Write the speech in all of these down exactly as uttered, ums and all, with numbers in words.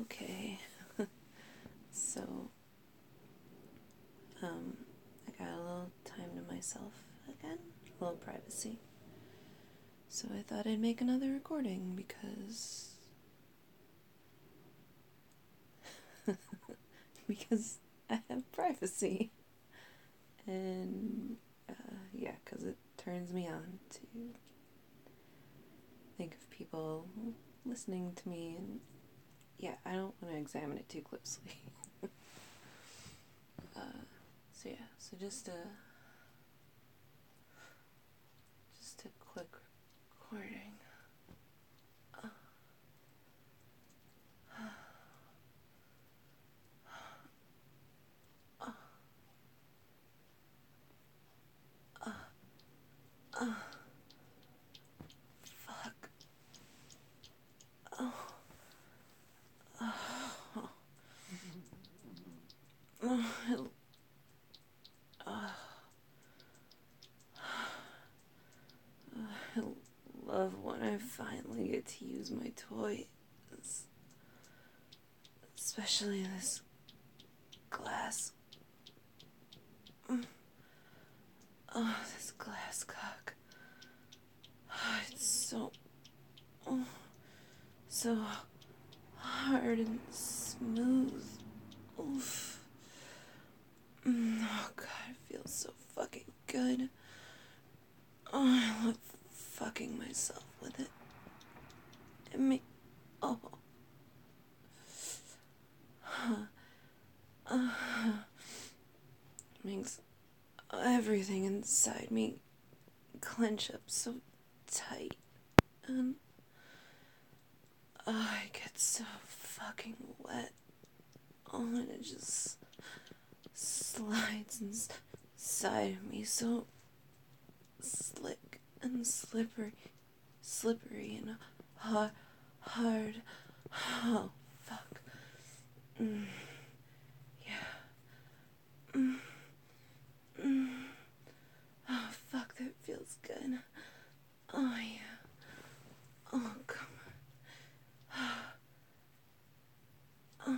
Okay. So, um, I got a little time to myself again, a little privacy. So I thought I'd make another recording because. because I have privacy. And, uh, yeah, because it turns me on to think of people listening to me, and yeah, I don't want to examine it too closely. uh, so yeah, so just a, just a quick recording. Uh, uh, uh, uh, fuck. Oh. Oh. Oh. Uh, I love when I finally get to use my toys. Especially this glass. Oh, this glass cock. Oh, it's so. Oh, so hard and smooth. Oof. Oh, God, it feels so fucking good. Oh, I love fucking myself with it. It makes. Oh. Uh, makes everything inside me clench up so tight. And. Oh, I get so fucking wet. Oh, and it just slides inside of me so slick and slippery, slippery and hard, hard. Oh, fuck. Mm, yeah. Mm, mm. Oh, fuck, that feels good. Oh, yeah. Oh, come on. Oh,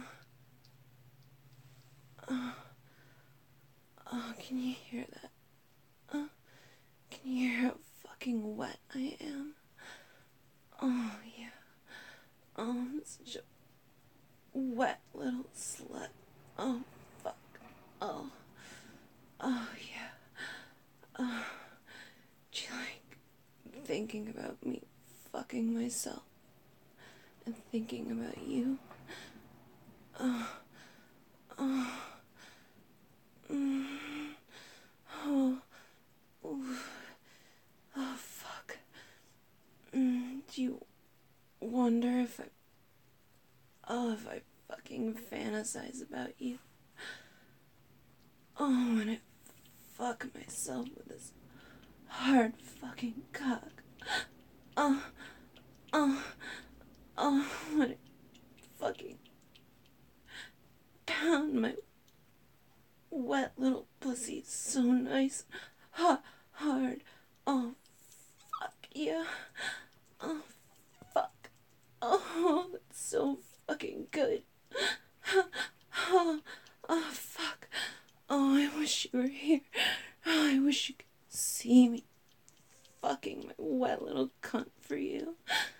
oh, oh, can you hear that? Oh, can you hear how fucking wet I am? Oh, yeah. Oh, I'm such a wet little slut. Oh, fuck. Oh. Oh, yeah. Oh. Do you like thinking about me fucking myself and thinking about you? Oh. Oh. Mm. Oh. Ooh. Oh, fuck. Mm. Do you wonder if I. Oh, if I fucking fantasize about you? Oh, when I fuck myself with this hard fucking cock. Oh, oh, oh, when I fucking pound my wet little pussy so nice, ha, hard. Oh, fuck yeah. Oh, fuck. Oh, that's so fucking good. Oh, oh, fuck. Oh, I wish you were here. Oh, I wish you could see me fucking my wet little cunt for you.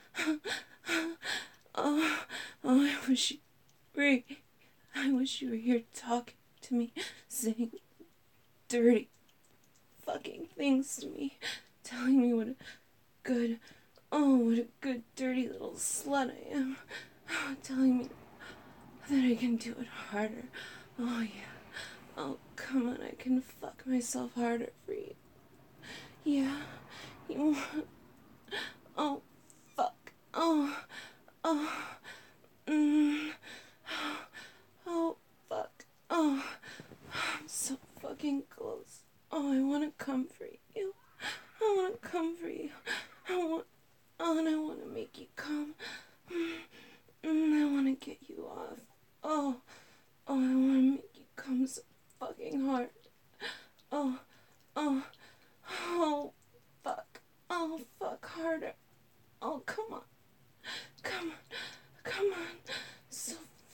Oh, oh, I wish you were. I wish you were here talking to me, saying dirty fucking things to me, telling me what a good, oh, what a good dirty little slut I am, oh, telling me that I can do it harder. Oh, yeah. Oh, come on, I can fuck myself harder for you. Yeah, you want. Oh, fuck. Oh, oh, mm. Oh, fuck. Oh, I'm so fucking close. Oh, I want to come for you. I want to come for you. I want. Oh, and I want to make you come. Mm, I want to get you off. Oh, oh, I want to make you come so fucking hard. Oh, oh, oh, fuck. Oh, fuck harder. Oh, come on. Come on. Come on. So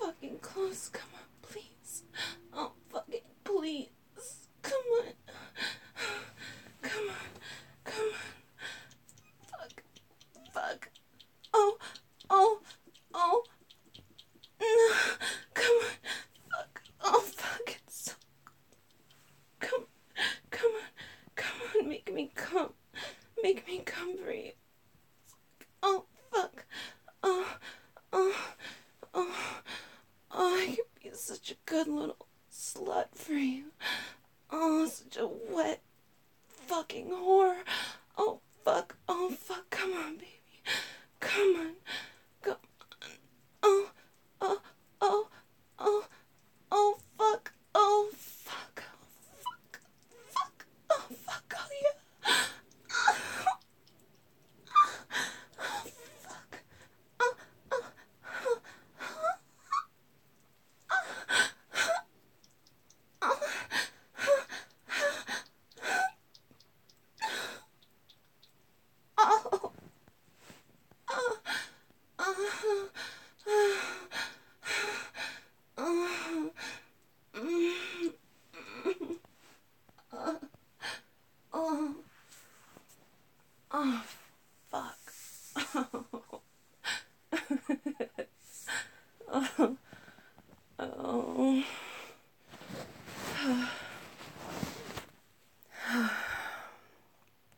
good little slut for you. Oh, such a wet fucking whore. Oh, fuck. Oh, fuck. Come on, baby. Come on. Come on. Oh, oh, oh, oh, oh, fuck. Oh, fuck. Oh, fuck. Fuck. Oh, fuck. Oh, yeah. Oh, fuck. Oh, oh, oh, oh, oh, oh, oh, oh, mm, oh, oh, oh, fuck. Oh.